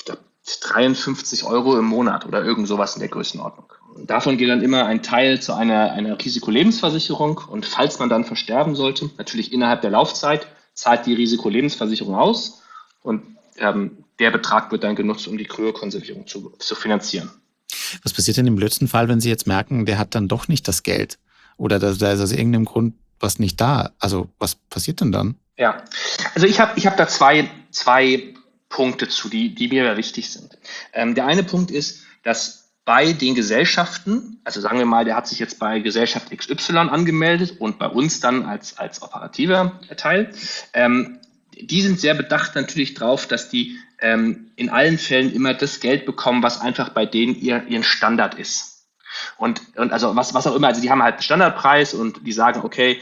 53 Euro im Monat oder irgend sowas in der Größenordnung. Und davon geht dann immer ein Teil zu einer Risikolebensversicherung. Und falls man dann versterben sollte, natürlich innerhalb der Laufzeit, zahlt die Risikolebensversicherung aus und der Betrag wird dann genutzt, um die Kryokonservierung zu finanzieren. Was passiert denn im blödsten Fall, wenn Sie jetzt merken, der hat dann doch nicht das Geld oder da ist aus irgendeinem Grund was nicht da? Also was passiert denn dann? Ja, also ich hab da zwei Punkte zu, die mir wichtig sind. Der eine Punkt ist, dass bei den Gesellschaften, also sagen wir mal, der hat sich jetzt bei Gesellschaft XY angemeldet und bei uns dann als operativer Teil, die sind sehr bedacht natürlich drauf, dass die in allen Fällen immer das Geld bekommen, was einfach bei denen ihren Standard ist. Und also was auch immer, also die haben halt einen Standardpreis und die sagen, okay,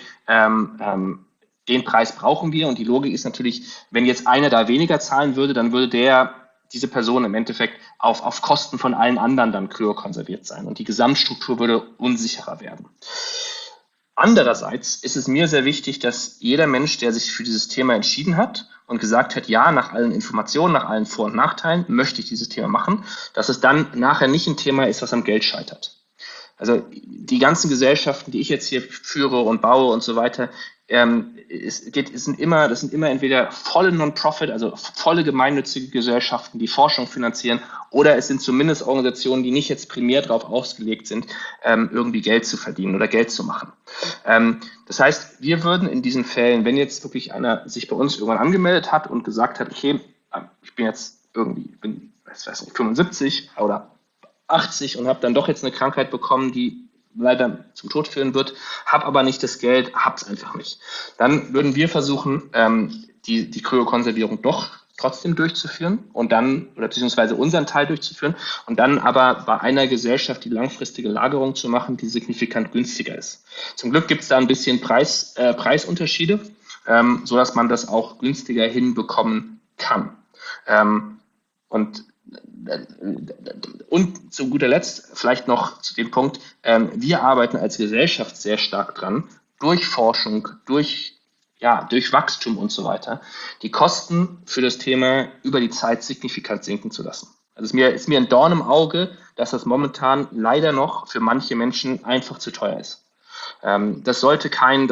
den Preis brauchen wir. Und die Logik ist natürlich, wenn jetzt einer da weniger zahlen würde, dann würde diese Person im Endeffekt auf Kosten von allen anderen dann kryokonserviert sein. Und die Gesamtstruktur würde unsicherer werden. Andererseits ist es mir sehr wichtig, dass jeder Mensch, der sich für dieses Thema entschieden hat und gesagt hat, ja, nach allen Informationen, nach allen Vor- und Nachteilen möchte ich dieses Thema machen, dass es dann nachher nicht ein Thema ist, was am Geld scheitert. Also die ganzen Gesellschaften, die ich jetzt hier führe und baue und so weiter, das sind immer entweder volle Non-Profit, also volle gemeinnützige Gesellschaften, die Forschung finanzieren, oder es sind zumindest Organisationen, die nicht jetzt primär darauf ausgelegt sind, irgendwie Geld zu verdienen oder Geld zu machen. Das heißt, wir würden in diesen Fällen, wenn jetzt wirklich einer sich bei uns irgendwann angemeldet hat und gesagt hat, okay, ich bin jetzt irgendwie, 75 oder 80 und habe dann doch jetzt eine Krankheit bekommen, die leider zum Tod führen wird, habe aber nicht das Geld, habe es einfach nicht. Dann würden wir versuchen, die Kryokonservierung doch trotzdem durchzuführen und dann, oder beziehungsweise unseren Teil durchzuführen und dann aber bei einer Gesellschaft die langfristige Lagerung zu machen, die signifikant günstiger ist. Zum Glück gibt es da ein bisschen Preisunterschiede, sodass man das auch günstiger hinbekommen kann. Und zu guter Letzt vielleicht noch zu dem Punkt, wir arbeiten als Gesellschaft sehr stark dran, durch Forschung, durch Wachstum und so weiter, die Kosten für das Thema über die Zeit signifikant sinken zu lassen. Also ist mir ein Dorn im Auge, dass das momentan leider noch für manche Menschen einfach zu teuer ist. Das sollte keine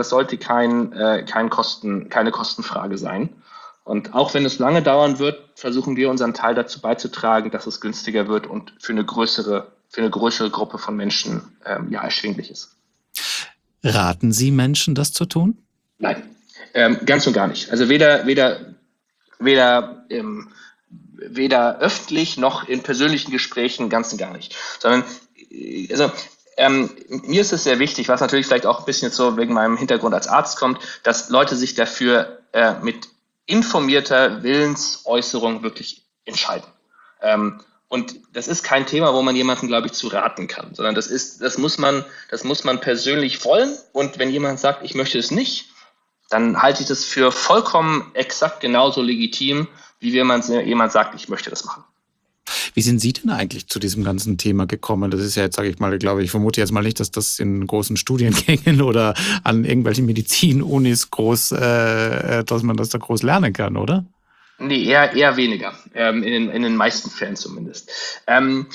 Kostenfrage sein. Und auch wenn es lange dauern wird, versuchen wir unseren Teil dazu beizutragen, dass es günstiger wird und für eine größere Gruppe von Menschen erschwinglich ist. Raten Sie Menschen, das zu tun? Nein, ganz und gar nicht. Also weder öffentlich noch in persönlichen Gesprächen, ganz und gar nicht. Sondern mir ist es sehr wichtig, was natürlich vielleicht auch ein bisschen jetzt so wegen meinem Hintergrund als Arzt kommt, dass Leute sich dafür mit informierter Willensäußerung wirklich entscheiden. Und das ist kein Thema, wo man jemanden, glaube ich, zu raten kann, sondern das muss man persönlich wollen. Und wenn jemand sagt, ich möchte es nicht, dann halte ich das für vollkommen exakt genauso legitim, wie wenn jemand sagt, ich möchte das machen. Wie sind Sie denn eigentlich zu diesem ganzen Thema gekommen? Das ist ja jetzt, sage ich mal, ich vermute jetzt mal nicht, dass das in großen Studiengängen oder an irgendwelchen Medizinunis dass man das da groß lernen kann, oder? Nee, eher weniger, in den meisten Fällen zumindest. Also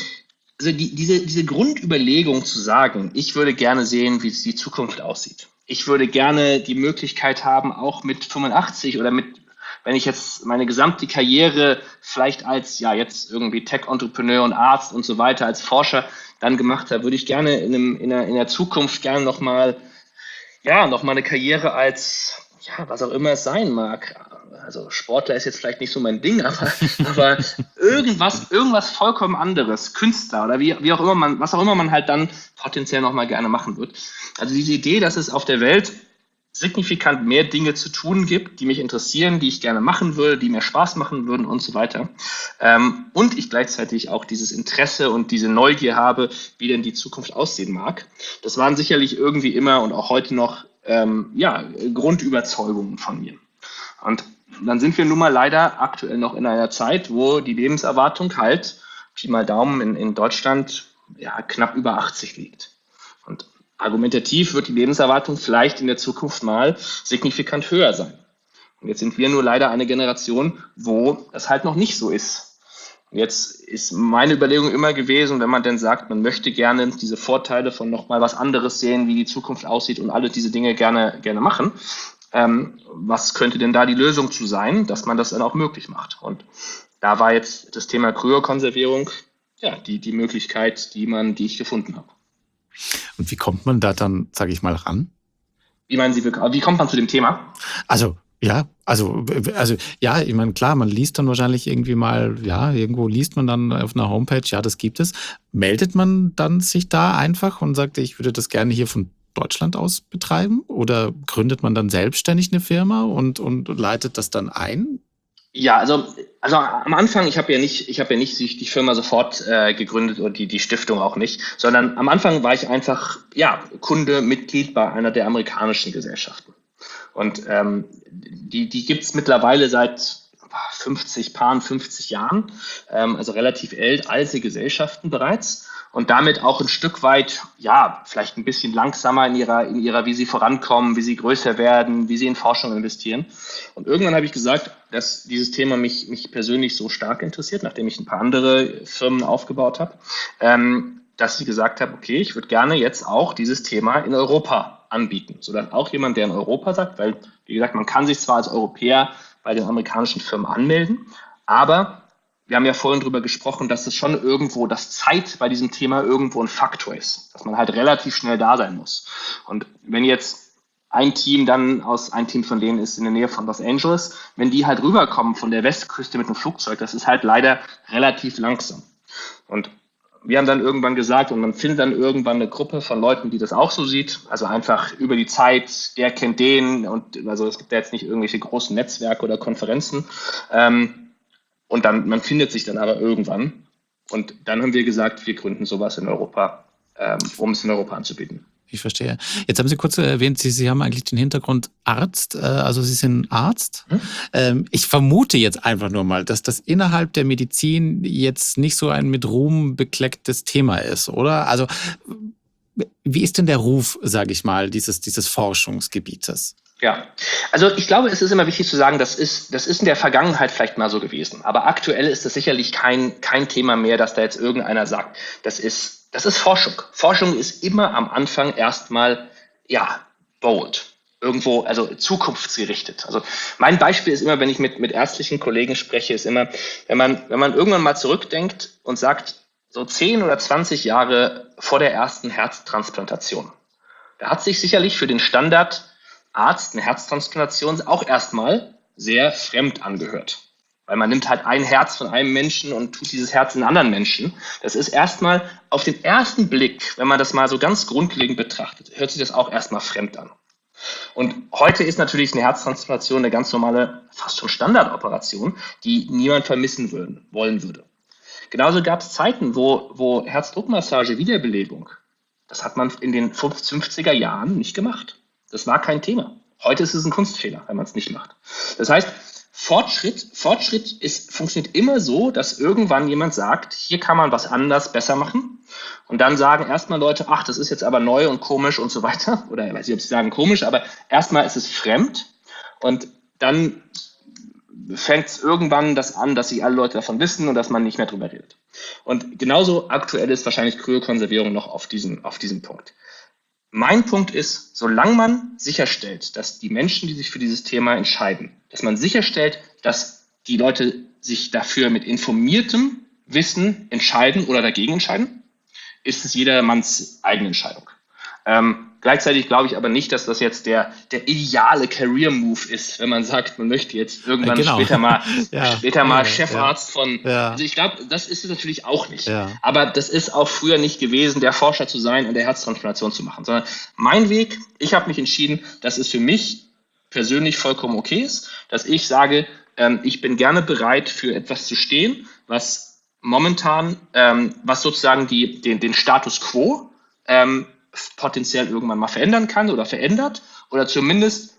diese Grundüberlegung zu sagen, ich würde gerne sehen, wie die Zukunft aussieht. Ich würde gerne die Möglichkeit haben, auch mit 85 oder wenn ich jetzt meine gesamte Karriere vielleicht als jetzt irgendwie Tech-Entrepreneur und Arzt und so weiter als Forscher dann gemacht habe, würde ich gerne in der Zukunft gerne noch mal eine Karriere als was auch immer es sein mag. Also Sportler ist jetzt vielleicht nicht so mein Ding, aber irgendwas vollkommen anderes, Künstler oder wie auch immer was auch immer man halt dann potenziell noch mal gerne machen wird. Also diese Idee, dass es auf der Welt signifikant mehr Dinge zu tun gibt, die mich interessieren, die ich gerne machen würde, die mir Spaß machen würden und so weiter. Und ich gleichzeitig auch dieses Interesse und diese Neugier habe, wie denn die Zukunft aussehen mag. Das waren sicherlich irgendwie immer und auch heute noch Grundüberzeugungen von mir. Und dann sind wir nun mal leider aktuell noch in einer Zeit, wo die Lebenserwartung halt, Pi mal Daumen, in Deutschland knapp über 80 liegt. Und argumentativ wird die Lebenserwartung vielleicht in der Zukunft mal signifikant höher sein. Und jetzt sind wir nur leider eine Generation, wo das halt noch nicht so ist. Und jetzt ist meine Überlegung immer gewesen, wenn man denn sagt, man möchte gerne diese Vorteile von nochmal was anderes sehen, wie die Zukunft aussieht und alle diese Dinge gerne machen. Was könnte denn da die Lösung zu sein, dass man das dann auch möglich macht? Und da war jetzt das Thema Kryokonservierung die Möglichkeit, die ich gefunden habe. Und wie kommt man da dann, sage ich mal, ran? Wie meinen Sie, wie kommt man zu dem Thema? Ich meine, klar, man liest dann wahrscheinlich irgendwie mal, irgendwo liest man dann auf einer Homepage, das gibt es. Meldet man dann sich da einfach und sagt, ich würde das gerne hier von Deutschland aus betreiben? Oder gründet man dann selbstständig eine Firma und leitet das dann ein? Ja, also am Anfang, ich habe ja nicht die Firma sofort gegründet oder die Stiftung auch nicht, sondern am Anfang war ich einfach Kunde, Mitglied bei einer der amerikanischen Gesellschaften. Und die gibt's mittlerweile seit 50 Jahren, also relativ alte Gesellschaften bereits. Und damit auch ein Stück weit, vielleicht ein bisschen langsamer in ihrer, wie sie vorankommen, wie sie größer werden, wie sie in Forschung investieren. Und irgendwann habe ich gesagt, dass dieses Thema mich persönlich so stark interessiert, nachdem ich ein paar andere Firmen aufgebaut habe, dass ich gesagt habe, okay, ich würde gerne jetzt auch dieses Thema in Europa anbieten, sodass auch jemand, der in Europa sagt, weil, wie gesagt, man kann sich zwar als Europäer bei den amerikanischen Firmen anmelden, aber wir haben ja vorhin drüber gesprochen, dass es schon irgendwo, dass Zeit bei diesem Thema irgendwo ein Faktor ist, dass man halt relativ schnell da sein muss. Und wenn jetzt ein Team von denen ist in der Nähe von Los Angeles, wenn die halt rüberkommen von der Westküste mit dem Flugzeug, das ist halt leider relativ langsam. Und wir haben dann irgendwann gesagt, und man findet dann irgendwann eine Gruppe von Leuten, die das auch so sieht, also einfach über die Zeit, der kennt den, und also es gibt ja jetzt nicht irgendwelche großen Netzwerke oder Konferenzen, Und man findet sich dann aber irgendwann. Und dann haben wir gesagt, wir gründen sowas in Europa, um es in Europa anzubieten. Ich verstehe. Jetzt haben Sie kurz erwähnt, Sie haben eigentlich den Hintergrund Arzt, also Sie sind Arzt. Ich vermute jetzt einfach nur mal, dass das innerhalb der Medizin jetzt nicht so ein mit Ruhm beklecktes Thema ist, oder? Also wie ist denn der Ruf, sage ich mal, dieses Forschungsgebietes? Ja, also ich glaube, es ist immer wichtig zu sagen, das ist in der Vergangenheit vielleicht mal so gewesen. Aber aktuell ist das sicherlich kein Thema mehr, dass da jetzt irgendeiner sagt, das ist Forschung. Forschung ist immer am Anfang erstmal, bold. Irgendwo, also zukunftsgerichtet. Also mein Beispiel ist immer, wenn ich mit ärztlichen Kollegen spreche, ist immer, wenn man irgendwann mal zurückdenkt und sagt, so 10 oder 20 Jahre vor der ersten Herztransplantation. Da hat sich sicherlich für den Standardarzt eine Herztransplantation auch erstmal sehr fremd angehört. Weil man nimmt halt ein Herz von einem Menschen und tut dieses Herz in einen anderen Menschen. Das ist erstmal auf den ersten Blick, wenn man das mal so ganz grundlegend betrachtet, hört sich das auch erstmal fremd an. Und heute ist natürlich eine Herztransplantation eine ganz normale, fast schon Standardoperation, die niemand vermissen wollen würde. Genauso gab es Zeiten, wo Herzdruckmassage, Wiederbelebung, das hat man in den 50er Jahren nicht gemacht. Das war kein Thema. Heute ist es ein Kunstfehler, wenn man es nicht macht. Das heißt, Fortschritt funktioniert immer so, dass irgendwann jemand sagt, hier kann man was anders, besser machen. Und dann sagen erstmal Leute, ach, das ist jetzt aber neu und komisch und so weiter. Oder ich weiß nicht, ob sie sagen komisch, aber erstmal ist es fremd. Und dann fängt es irgendwann das an, dass sich alle Leute davon wissen und dass man nicht mehr drüber redet. Und genauso aktuell ist wahrscheinlich Kryokonservierung noch auf diesem Punkt. Mein Punkt ist, solange man sicherstellt, dass die Menschen, die sich für dieses Thema entscheiden, dass man sicherstellt, dass die Leute sich dafür mit informiertem Wissen entscheiden oder dagegen entscheiden, ist es jedermanns eigene Entscheidung. Gleichzeitig glaube ich aber nicht, dass das jetzt der ideale Career-Move ist, wenn man sagt, man möchte jetzt irgendwann später mal Chefarzt von. Ja. Also ich glaube, das ist es natürlich auch nicht. Ja. Aber das ist auch früher nicht gewesen, der Forscher zu sein und der Herztransplantation zu machen. Sondern mein Weg, ich habe mich entschieden, dass es für mich persönlich vollkommen okay ist, dass ich sage, ich bin gerne bereit, für etwas zu stehen, was momentan, was sozusagen den Status quo potenziell irgendwann mal verändern kann oder verändert oder zumindest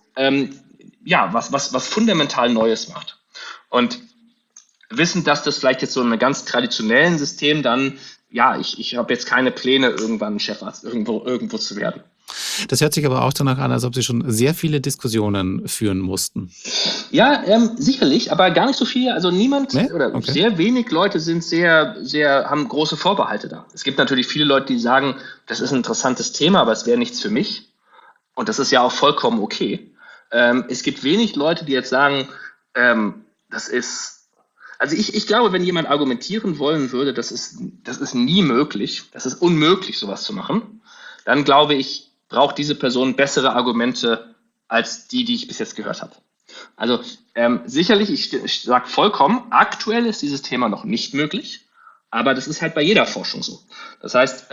was fundamental Neues macht. Und wissen, dass das vielleicht jetzt so in einem ganz traditionellen System dann, ich habe jetzt keine Pläne, irgendwann Chefarzt irgendwo zu werden. Das hört sich aber auch danach an, als ob Sie schon sehr viele Diskussionen führen mussten. Ja, sicherlich, aber gar nicht so viel. Also sehr wenig Leute sind haben große Vorbehalte da. Es gibt natürlich viele Leute, die sagen, das ist ein interessantes Thema, aber es wäre nichts für mich. Und das ist ja auch vollkommen okay. Es gibt wenig Leute, die jetzt sagen, das ist. Also ich glaube, wenn jemand argumentieren wollen würde, das ist nie möglich, das ist unmöglich, sowas zu machen, dann glaube ich, braucht diese Person bessere Argumente als die ich bis jetzt gehört habe. Also sicherlich, ich sage vollkommen, aktuell ist dieses Thema noch nicht möglich, aber das ist halt bei jeder Forschung so. Das heißt,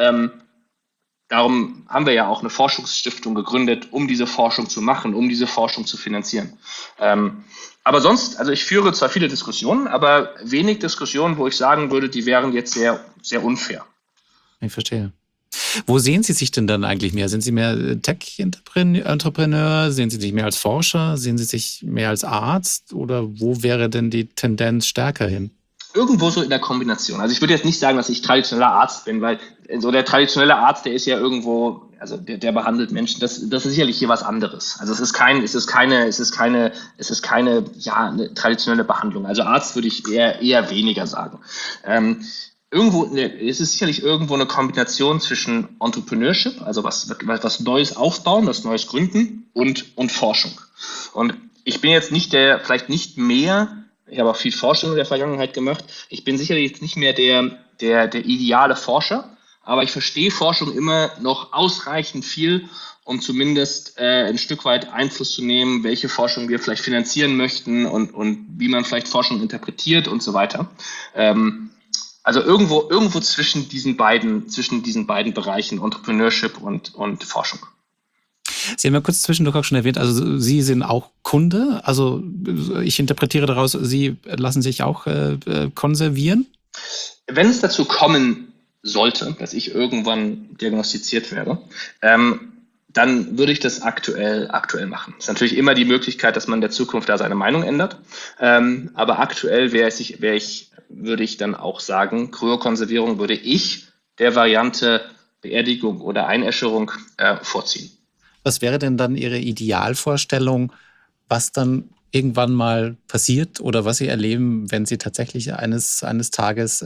darum haben wir ja auch eine Forschungsstiftung gegründet, um diese Forschung zu machen, um diese Forschung zu finanzieren. Aber sonst, also ich führe zwar viele Diskussionen, aber wenig Diskussionen, wo ich sagen würde, die wären jetzt sehr, sehr unfair. Ich verstehe. Wo sehen Sie sich denn dann eigentlich mehr? Sind Sie mehr Tech-Entrepreneur? Sehen Sie sich mehr als Forscher? Sehen Sie sich mehr als Arzt? Oder wo wäre denn die Tendenz stärker hin? Irgendwo so in der Kombination. Also ich würde jetzt nicht sagen, dass ich traditioneller Arzt bin, weil so der traditionelle Arzt, der ist ja irgendwo, also der behandelt Menschen. Das ist sicherlich hier was anderes. Also es ist keine eine traditionelle Behandlung. Also Arzt würde ich eher weniger sagen. Es ist sicherlich irgendwo eine Kombination zwischen Entrepreneurship, also was Neues aufbauen, was Neues gründen und Forschung. Und ich bin jetzt ich habe auch viel Forschung in der Vergangenheit gemacht, ich bin sicherlich jetzt nicht mehr der ideale Forscher, aber ich verstehe Forschung immer noch ausreichend viel, um zumindest ein Stück weit Einfluss zu nehmen, welche Forschung wir vielleicht finanzieren möchten und wie man vielleicht Forschung interpretiert und so weiter. Also irgendwo zwischen diesen beiden Bereichen, Entrepreneurship und Forschung. Sie haben ja kurz zwischendurch auch schon erwähnt, also Sie sind auch Kunde. Also ich interpretiere daraus, Sie lassen sich auch konservieren. Wenn es dazu kommen sollte, dass ich irgendwann diagnostiziert werde, dann würde ich das aktuell machen. Es ist natürlich immer die Möglichkeit, dass man in der Zukunft da seine Meinung ändert. Aber aktuell würde ich dann auch sagen, Kryokonservierung würde ich der Variante Beerdigung oder Einäscherung vorziehen. Was wäre denn dann Ihre Idealvorstellung, was dann irgendwann mal passiert oder was Sie erleben, wenn Sie tatsächlich eines Tages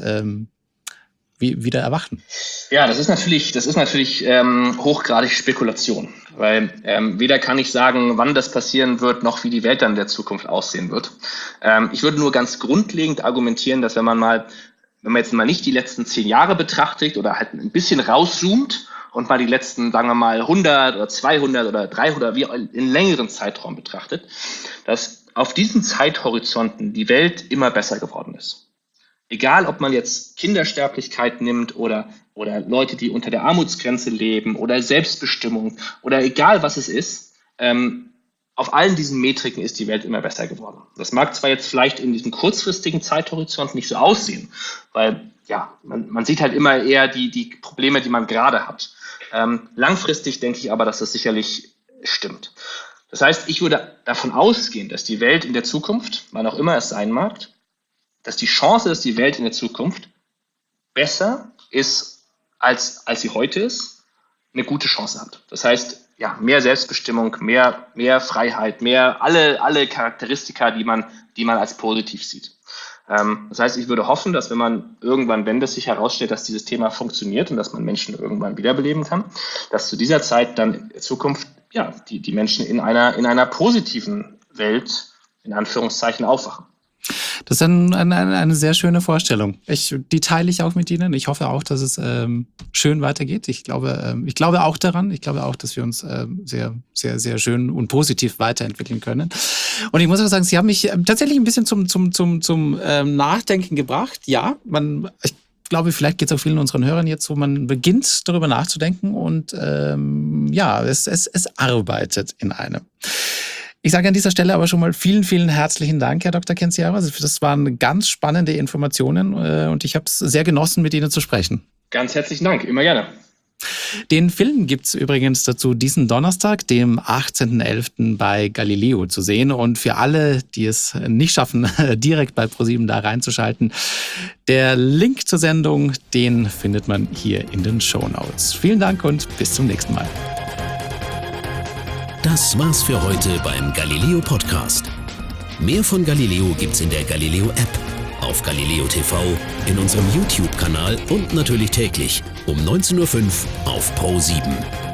wieder erwachen? Ja, das ist natürlich hochgradig Spekulation, weil weder kann ich sagen, wann das passieren wird, noch wie die Welt dann in der Zukunft aussehen wird. Ich würde nur ganz grundlegend argumentieren, dass wenn man jetzt mal nicht die letzten 10 Jahre betrachtet oder halt ein bisschen rauszoomt und mal die letzten, sagen wir mal, 100 oder 200 oder 300, wie in längeren Zeitraum betrachtet, dass auf diesen Zeithorizonten die Welt immer besser geworden ist. Egal, ob man jetzt Kindersterblichkeit nimmt oder Leute, die unter der Armutsgrenze leben oder Selbstbestimmung oder egal, was es ist, auf allen diesen Metriken ist die Welt immer besser geworden. Das mag zwar jetzt vielleicht in diesem kurzfristigen Zeithorizont nicht so aussehen, weil ja, man sieht halt immer eher die Probleme, die man gerade hat. Langfristig denke ich aber, dass das sicherlich stimmt. Das heißt, ich würde davon ausgehen, dass die Welt in der Zukunft, wann auch immer es sein mag, dass die Chance, dass die Welt in der Zukunft besser ist, als sie heute ist, eine gute Chance hat. Das heißt, ja, mehr Selbstbestimmung, mehr Freiheit, alle Charakteristika, die man als positiv sieht. Das heißt, ich würde hoffen, dass wenn das sich herausstellt, dass dieses Thema funktioniert und dass man Menschen irgendwann wiederbeleben kann, dass zu dieser Zeit dann in Zukunft ja, die Menschen in einer positiven Welt, in Anführungszeichen, aufwachen. Das ist eine sehr schöne Vorstellung. Die teile ich auch mit Ihnen. Ich hoffe auch, dass es schön weitergeht. Ich glaube auch daran. Ich glaube auch, dass wir uns sehr, sehr, sehr schön und positiv weiterentwickeln können. Und ich muss auch sagen, Sie haben mich tatsächlich ein bisschen zum Nachdenken gebracht. Ja, ich glaube, vielleicht geht es auch vielen unseren Hörern jetzt, wo man beginnt, darüber nachzudenken und es arbeitet in einem. Ich sage an dieser Stelle aber schon mal vielen, vielen herzlichen Dank, Herr Dr. Kendziara. Das waren ganz spannende Informationen und ich habe es sehr genossen, mit Ihnen zu sprechen. Ganz herzlichen Dank, immer gerne. Den Film gibt's übrigens dazu diesen Donnerstag, dem 18.11. bei Galileo zu sehen. Und für alle, die es nicht schaffen, direkt bei ProSieben da reinzuschalten, der Link zur Sendung, den findet man hier in den Shownotes. Vielen Dank und bis zum nächsten Mal. Das war's für heute beim Galileo Podcast. Mehr von Galileo gibt's in der Galileo App, auf Galileo TV, in unserem YouTube-Kanal und natürlich täglich um 19.05 Uhr auf ProSieben.